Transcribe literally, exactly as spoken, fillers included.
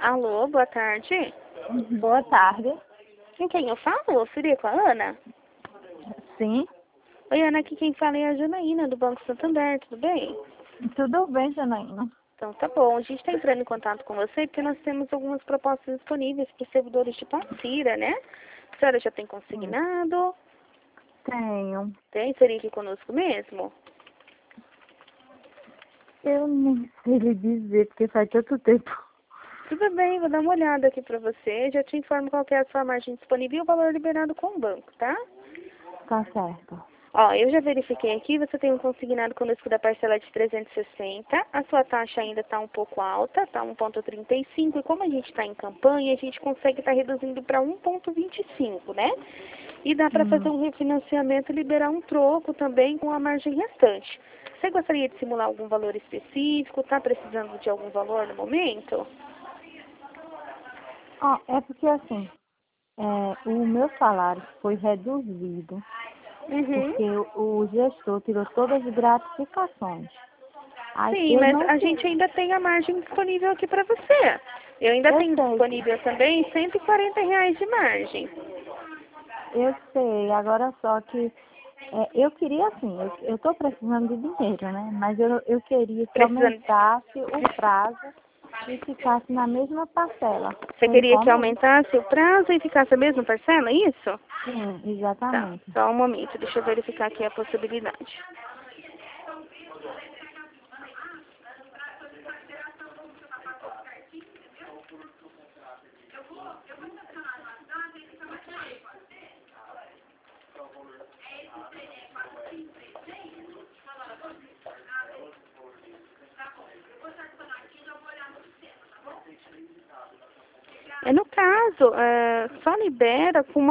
Alô, boa tarde. Boa tarde. Com quem eu falo? Seria com a Ana? Sim. Oi, Ana, aqui quem fala é a Janaína, do Banco Santander, tudo bem? Tudo bem, Janaína? Então tá bom, a gente está entrando em contato com você porque nós temos algumas propostas disponíveis para os servidores de Passira, né? A senhora já tem consignado? Tenho. Tem? Seria aqui conosco mesmo? Eu nem sei lhe dizer, porque faz tanto tempo. Tudo bem, vou dar uma olhada aqui para você. Já te informo qual que é a sua margem disponível e o valor liberado com o banco, tá? Tá certo. Ó, eu já verifiquei aqui, você tem um consignado conosco da parcela de trezentos e sessenta, a sua taxa ainda está um pouco alta, está um vírgula trinta e cinco, e como a gente está em campanha, a gente consegue estar tá reduzindo para um vírgula vinte e cinco, né? E dá para fazer Hum. um refinanciamento e liberar um troco também com a margem restante. Você gostaria de simular algum valor específico? Está precisando de algum valor no momento? Ó, é porque assim, é, o meu salário foi reduzido, Uhum. porque o, o gestor tirou todas as gratificações. Aí Sim, eu mas não a sei, gente ainda tem a margem disponível aqui para você. Eu ainda eu tenho sei, disponível também cento e quarenta reais de margem. eu sei, agora só que é, eu queria assim, eu, eu tô precisando de dinheiro, né? Mas eu, eu queria que Precisando. aumentasse o prazo e ficasse na mesma parcela. Você Tem queria que como isso? aumentasse o prazo e ficasse a mesma parcela, é isso? Sim, Tá, exatamente. só um momento, deixa eu verificar aqui a possibilidade. É no caso, é, só libera com uma